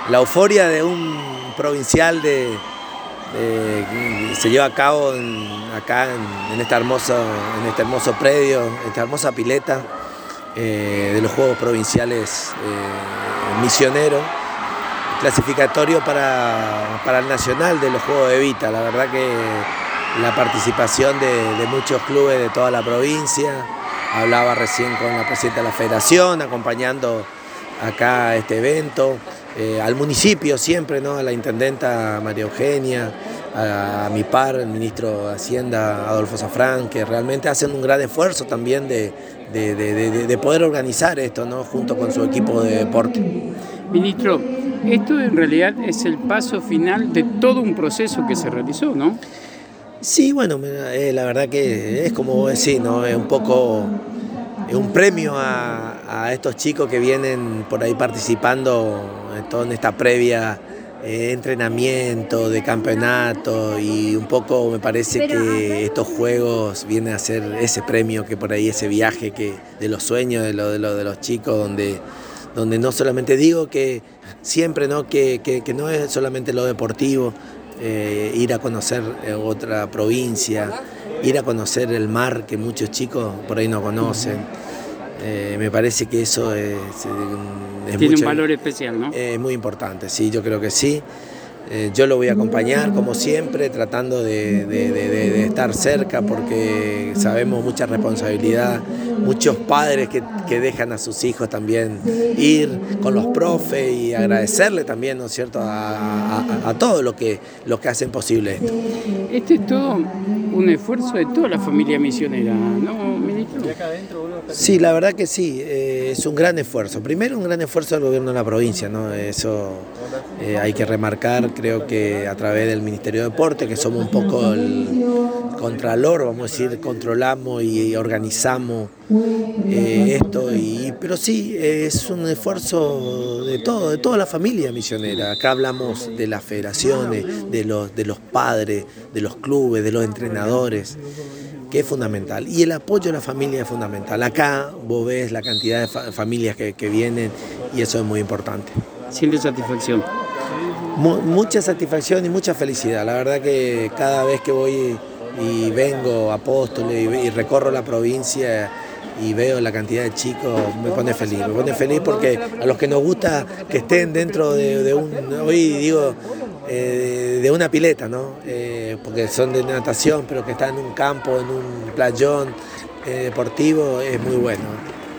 la euforia de un provincial se lleva a cabo acá en este hermoso predio, esta hermosa pileta de los Juegos Provinciales Misioneros, clasificatorio para el Nacional de los Juegos de Evita. La verdad que la participación de muchos clubes de toda la provincia, hablaba recién con la presidenta de la federación, acompañando acá este evento, al municipio siempre, ¿no? A la intendenta María Eugenia, a mi par, el ministro de Hacienda Adolfo Safrán, que realmente hacen un gran esfuerzo también de poder organizar esto, ¿no? Junto con su equipo de deporte. Ministro, esto en realidad es el paso final de todo un proceso que se realizó, ¿no? Sí, bueno, la verdad que es como vos decís, ¿no? Es un poco un premio a estos chicos que vienen por ahí participando en toda esta previa entrenamiento, de campeonato, y un poco me parece que estos juegos vienen a ser ese premio, que por ahí ese viaje de los sueños de los chicos, donde no solamente digo que siempre, ¿no? Que no es solamente lo deportivo, ir a conocer otra provincia, ir a conocer el mar que muchos chicos por ahí no conocen. Me parece que eso tiene un valor especial, ¿no? Muy importante, sí, yo creo que sí. Yo lo voy a acompañar como siempre, tratando de estar cerca, porque sabemos mucha responsabilidad, muchos padres que dejan a sus hijos también ir con los profes, y agradecerle también, ¿no es cierto?, a todos los que hacen posible esto. Este es todo un esfuerzo de toda la familia misionera, ¿no, ministro? Sí, la verdad que sí, es un gran esfuerzo. Primero, un gran esfuerzo del gobierno de la provincia, ¿no? Eso hay que remarcar, creo que a través del Ministerio de Deporte, que somos un poco el contralor, vamos a decir, controlamos y organizamos esto, pero sí, es un esfuerzo de toda la familia misionera. Acá hablamos de las federaciones, de los padres, de los clubes, de los entrenadores, que es fundamental, y el apoyo de la familia es fundamental. Acá vos ves la cantidad de familias que vienen, y eso es muy importante. ¿Siente satisfacción? Mucha satisfacción y mucha felicidad. La verdad que cada vez que voy y vengo a Apóstoles y recorro la provincia y veo la cantidad de chicos, me pone feliz porque a los que nos gusta que estén dentro de una pileta, ¿no? Porque son de natación, pero que están en un campo, en un playón deportivo, es muy bueno.